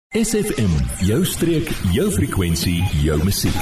SFM, jou streek, jou frekwensie, jou musiek.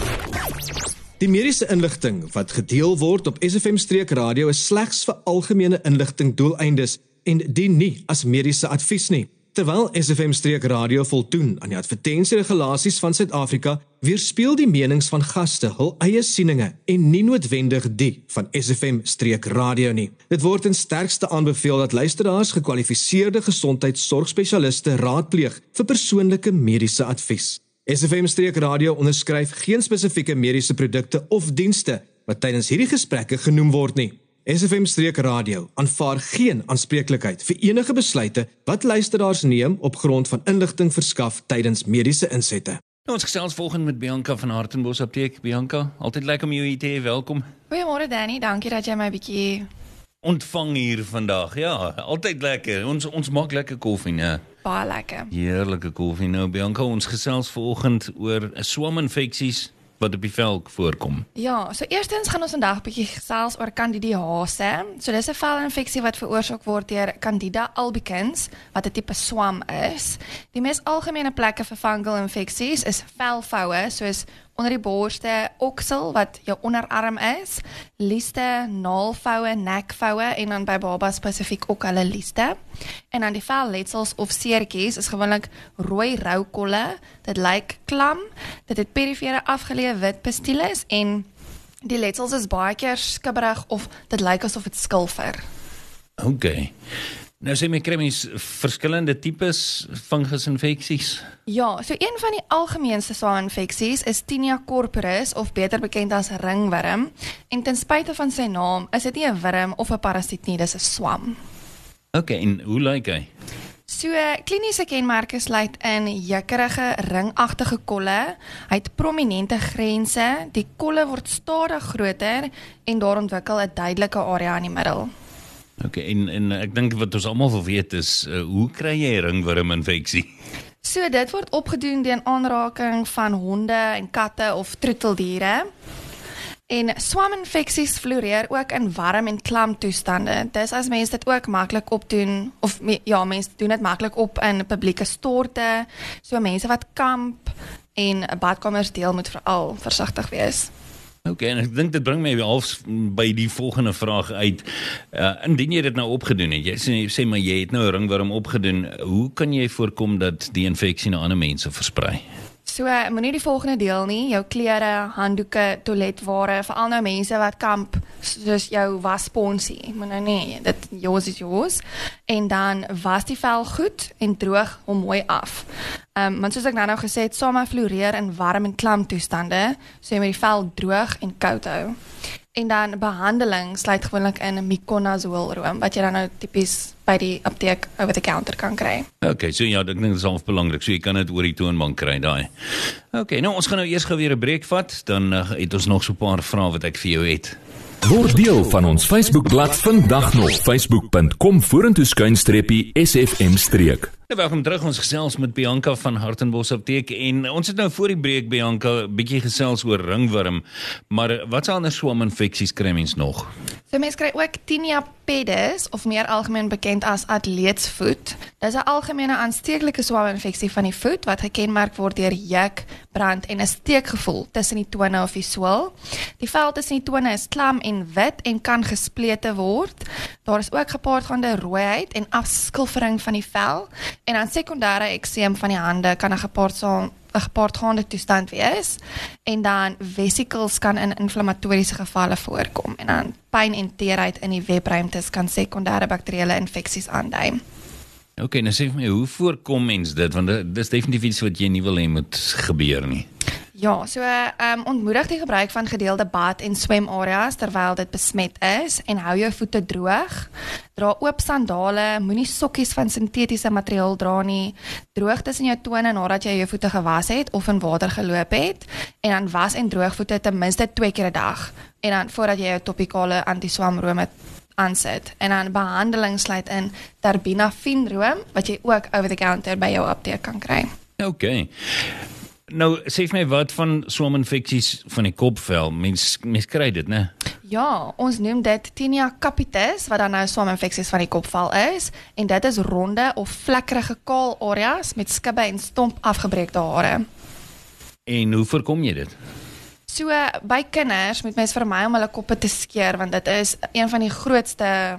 Die mediese inligting wat gedeel word op SFM Streek Radio is slegs vir algemene inligting doeleindes en dien nie as mediese advies nie. Terwyl SFM Streek Radio voldoen aan die advertensieregulasies van Suid-Afrika, weerspieël die menings van gaste hul eie sieninge en nie noodwendig die van SFM Streek Radio nie. Dit word in sterkste aanbeveel dat luisteraars gekwalifiseerde gesondheidsorgspesialiste raadpleeg vir persoonlike mediese advies. SFM Streek Radio onderskryf geen spesifieke mediese produkte of dienste wat tydens hierdie gesprekke genoem word nie. SFM Streek Radio aanvaar geen aanspreeklikheid vir enige besluite wat luisteraars neem op grond van inligting verskaf tydens mediese insette. Nou, ons gesels volgende met Bianca van Hartenbos Apteek. Bianca, altyd lekker om jou hier te hê, welkom. Goeiemôre Danny, dankie dat jy my bietjie Ontvang hier vandag, ja, altyd lekker. Ons maak lekker koffie, né? baie lekker. Heerlike koffie. Nou, Bianca, ons gesels vanoggend oor swaminfeksies wat op die vel voorkom. Ja, so eerstens gaan ons vandag 'n bietjie gesels oor kandidiase. So dis 'n velinfeksie wat veroorsaak word deur Candida albicans, wat 'n tipe swam is. Die mees algemene plekke vir fungal infeksies is velvoue, soos onder die borste, oksel wat jou onderarm is, lieste, naalvoue, nekvoue en dan by babas spesifiek ook hulle lieste. En dan die velletsels of seertjies is gewoonlik rooi roukolle, dit lyk klam, dit het perifere afgeleë wit pustules en die letsels is baie keer skibberig of dit lyk asof dit skilfer. OK. Nou sê my, kry mens verskillende tipes fungusinfeksies? Ja, so een van die algemeenste swaaminfeksies is Tinea corporis, of beter bekend as ringwurm, en ten spyte van sy naam is dit nie 'n wurm of 'n parasiet nie, dis 'n swam. OK, en hoe lyk hy? So, kliniese kenmerke sluit in jukkerige, ringagtige kolle, hy het prominente grense, die kolle word stadig groter en daar ontwikkel 'n duidelike area in die middel. OK, en ek dink wat ons almal wil weet is, hoe kry jy ringwurminfeksie? So, dit word opgedoen deur aanraking van honde en katte of troeteldiere. En swaminfeksies floreer ook in warm en klam toestande. Dis as mense dit ook maklik opdoen, of ja, mense doen dit maklik op in publieke storte, so mense wat kamp en badkamers deel moet veral versigtig wees. OK, en ek dink dit bring my half by die volgende vraag uit. Indien jy dit nou opgedoen het, jy sê maar jy het nou 'n ringworm opgedoen, hoe kan jy voorkom dat die infeksie na ander mense versprei? So, moenie die volgende deel nie, jou klere, handdoeke, toiletware, veral nou mense wat kamp, soos jou wasponsie, moet nou nie, dit yours is yours, en dan was die vel goed en droog hom mooi af. Want soos ek nou gesê het, same floreer in warm en klam toestande, so jy moet die vel droog en koud hou. En dan behandeling sluit gewoonlik in miconazole-room, wat jy dan nou tipies by die apteek over the counter kan kry. OK, so ja, ek dink dit is half belangrik, so jy kan dit oor die toonbank kry, daai. OK, nou ons gaan nou eers gou weer 'n breek vat, dan het ons nog so 'n paar vrae wat ek vir jou het. Word deel van ons Facebookblad vandag nog, facebook.com/SFM Streek. Welkom terug, ons gesels met Bianca van Hartenbos Apteek en ons het nou voor die breek, Bianca, bietjie gesels oor ringwurm, maar wat se ander swaminfeksies kry mens nog? So mens kry ook Tinea pedis, of meer algemeen bekend as atleetsvoet. Dis 'n algemene aansteeklike swaminfeksie van die voet wat gekenmerk word deur juk, brand en 'n steekgevoel tussen die tone of die sool. Die vel tussen die tone is klam en wit en kan gesplete word. Daar is ook gepaardgaande rooiheid en afskilfering van die vel. En dan sekondêre ekseem van die hande kan 'n gepaardgaande toestand wees. En dan vesicles kan in inflammatoriese gevalle voorkom. En dan pyn en teerheid in die webruimtes kan sekondêre bakterieële infeksies aandui. OK, nou sê vir my, hoe voorkom mens dit? Want dit is definitief iets wat jy nie wil hê moet gebeur nie. Ja, so ontmoedig die gebruik van gedeelde bad- en swemareas terwyl dit besmet is en hou jou voete droog. Dra oop sandale, moenie sokkies van sintetiese materiaal dra nie. Droog tussen jou tone nadat jy jou voete gewas het of in water geloop het. En dan was en droog voete ten minste 2 keer 'n dag. En dan voordat jy jou topikale anti-swamrome aansit. En dan behandeling sluit in terbinafine-room wat jy ook over the counter by jou apteek kan kry. OK. Nou, sê vir my wat van swaminfeksies van die kopvel, mens kry dit, né? Ja, ons noem dit tinea capitis, wat dan nou swaminfeksies van die kopvel is, en dit is ronde of vlekkerige kaal areas met skubbe en stomp afgebreekte hare. En hoe voorkom jy dit? So, by kinders moet mens vermy om hulle koppe te skeer, want dit is een van die grootste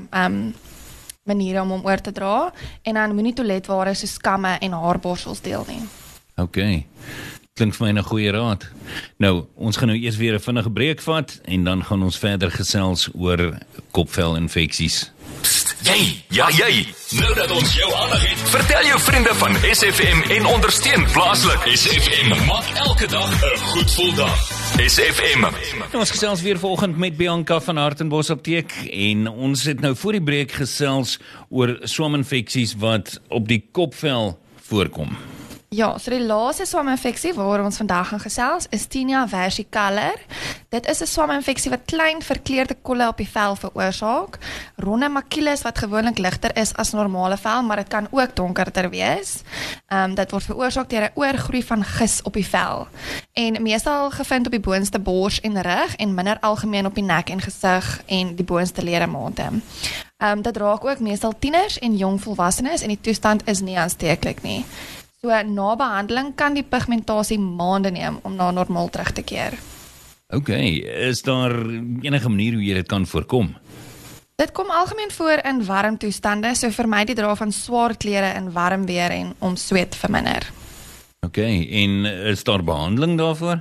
maniere om hom oor te dra, en dan moenie toiletware soos kamme en haarborsels deel nie. OK. Klink vir my 'n goeie raad. Nou, ons gaan nou eers weer 'n vinnige breek vat en dan gaan ons verder gesels oor kopvelinfeksies. Psst, jy. Nou dat ons jou aandag het, vertel jou vriende van SFM en ondersteun plaaslik. SFM maak elke dag 'n goed gevoel dag. SFM. Nou, ons gesels weer vanoggend met Bianca van Hartenbos Apteek en ons het nou voor die breek gesels oor swaminfeksies wat op die kopvel voorkom. Ja, so die laaste swaminfeksie waaroor ons vandag gaan gesels is tinea versicolor. Dit is 'n swaminfeksie wat klein verkleurde kolle op die vel veroorsaak. Ronde makules wat gewoonlik ligter is as normale vel, maar dit kan ook donkerder wees. Dit word veroorsaak deur 'n oorgroei van gis op die vel. En meestal gevind op die boonste bors en rug en minder algemeen op die nek en gesig en die boonste ledemate. Dit raak ook meestal tieners en jong volwassenes en die toestand is nie aansteeklik nie. So, na behandeling kan die pigmentasie maande neem om na normaal terug te keer. OK, is daar enige manier hoe jy dit kan voorkom? Dit kom algemeen voor in warm toestande, so vermy die dra van swaar klere in warm weer en om sweet verminder. OK, en is daar behandeling daarvoor?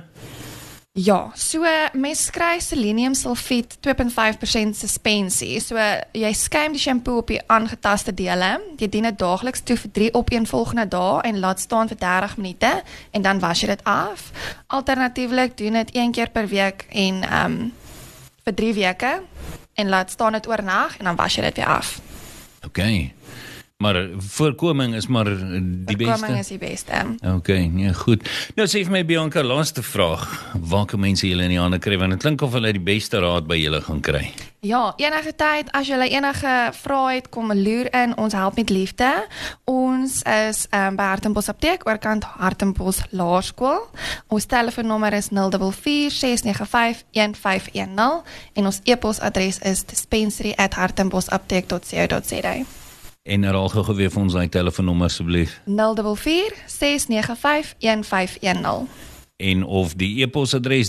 Ja, so mens kry seleniumsulfiet 2.5% suspensie. So jy skuim die shampoo op die aangetaste dele, jy dien dit daagliks toe vir 3 opeenvolgende dae en laat staan vir 30 minute en dan was jy dit af. Alternatiefelik doen dit 1 keer per week en vir 3 weke en laat staan dit oornag en dan was jy dit weer af. OK. Maar voorkoming is maar die beste? Voorkoming is die beste. OK, nee, goed. Nou sê vir my Bianca, laaste vraag. Waar kan mense julle in die hande kry? Want dit klink of hulle die beste raad by julle gaan kry. Ja, enige tyd, as julle enige vrae het, kom loer in, ons help met liefde. Ons is by Hartenbos Apteek, oorkant Hartenbos Laerskool. Ons telefoonnommer is 044-695-1510 en ons e-posadres is dispensary@hartenbosapteek.co.za. En herhaal gou weer vir ons daai telefoonnommer asseblief. 044-695-1510. En of die e-posadres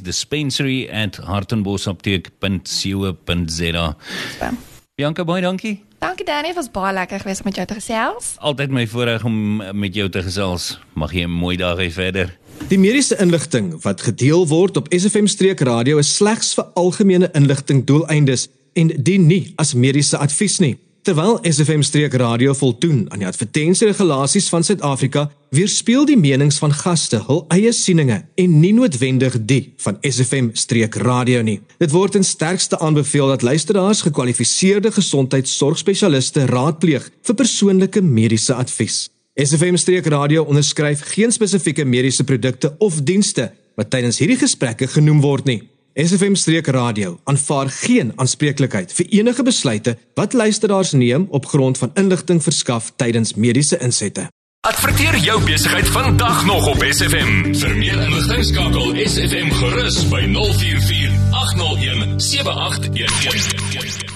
dispensary@hartenbosapteek.co.za. Bianca, baie dankie. Dankie Danny, het was baie lekker geweest om met jou te gesels. Altyd my voorreg om met jou te gesels. Mag jy 'n mooi dag hê verder. Die mediese inligting wat gedeel word op SFM Streek Radio is slegs vir algemene inligting doeleindes en dien nie as mediese advies nie. Terwyl SFM Streek Radio voldoen aan die advertensieregulasies van Suid-Afrika, weerspieël die menings van gaste hul eie sieninge en nie noodwendig die van SFM Streek Radio nie. Dit word in sterkste aanbeveel dat luisteraars gekwalifiseerde gesondheidsorgspesialiste raadpleeg vir persoonlike mediese advies. SFM Streek Radio onderskryf geen spesifieke mediese produkte of dienste wat tydens hierdie gesprekke genoem word nie. SFM Streek Radio aanvaar geen aanspreeklikheid vir enige besluite wat luisteraars neem op grond van inligting verskaf tydens mediese insette. Adverteer jou besigheid vandag nog op SFM. Vir meer inligting skakel SFM gerus by 044 801 7811.